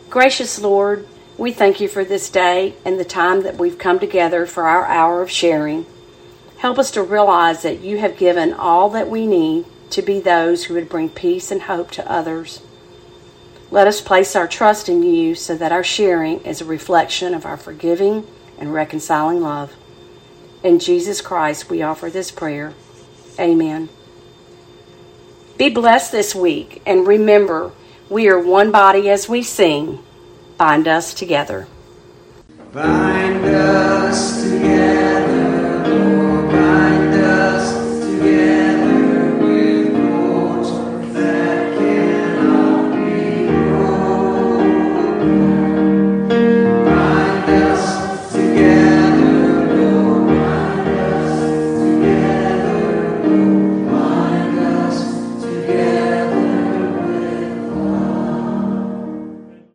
Gracious Lord, we thank you for this day and the time that we've come together for our hour of sharing. Help us to realize that you have given all that we need to be those who would bring peace and hope to others. Let us place our trust in you so that our sharing is a reflection of our forgiving and reconciling love. In Jesus Christ, we offer this prayer. Amen. Be blessed this week, and remember, we are one body as we sing, Bind Us Together. Bind us together.